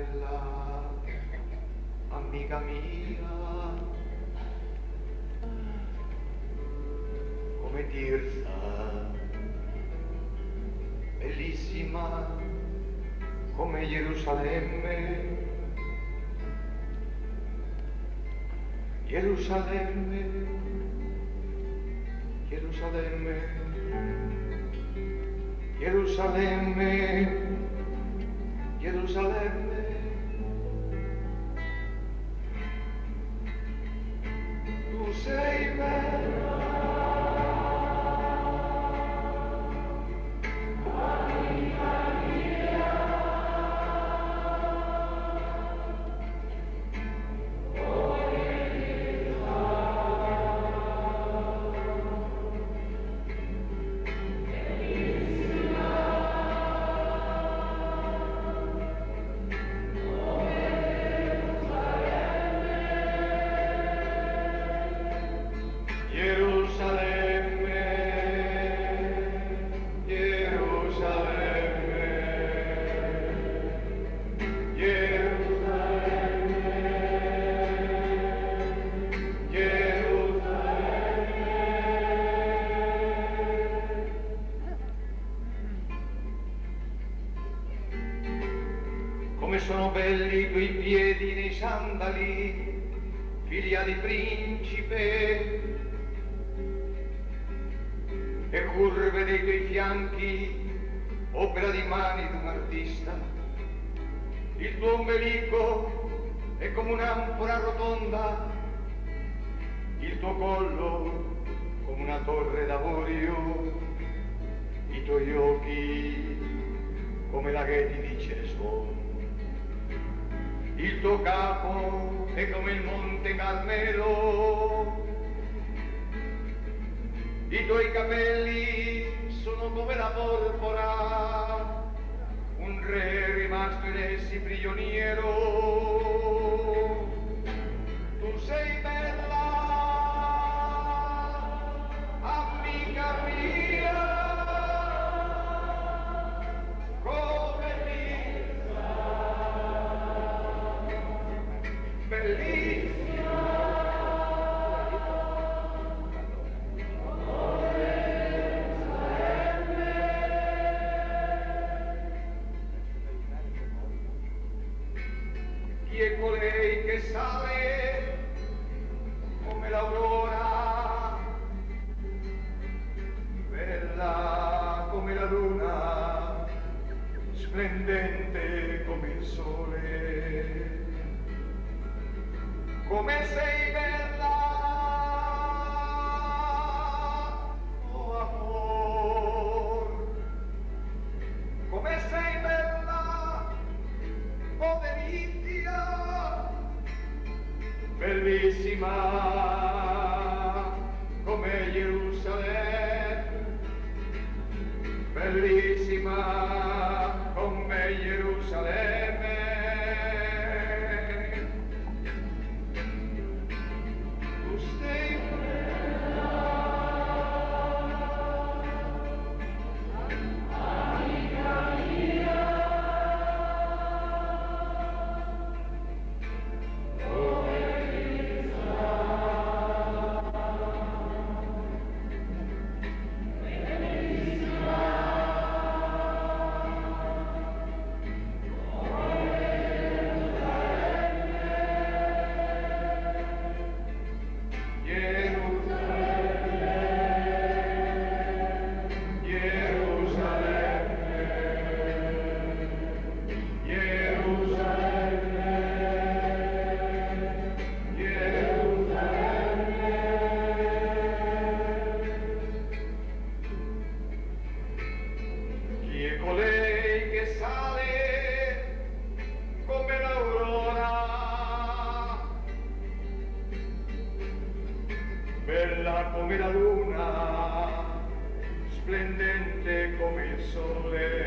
bella amica mia, come Tirsa, bellissima come Gerusalemme, Gerusalemme, Gerusalemme, Gerusalemme, Gerusalemme. Tu sei bella, amica mia, come sono belli i tuoi piedi nei sandali, figlia di principe, e curve dei tuoi fianchi, opera di mani di un artista. Il tuo ombelico è come un'anfora rotonda, il tuo collo come una torre d'avorio, i tuoi occhi come laghetti di Cesbon. Il tuo capo è come il monte Carmelo, i tuoi capelli sono come la porpora, un re rimasto in essi prigioniero. Tu sei bella, amica mia, come Tirsa, bellissima. Chi è colei che sale come l'aurora, bella come la luna, splendente come il sole? Come sei bella, oh amor, come sei bella, oh delizia, bellissima come Gerusalemme, bellissima come Gerusalemme. Tu sei colei che sale come l'aurora, bella come la luna, splendente come il sole.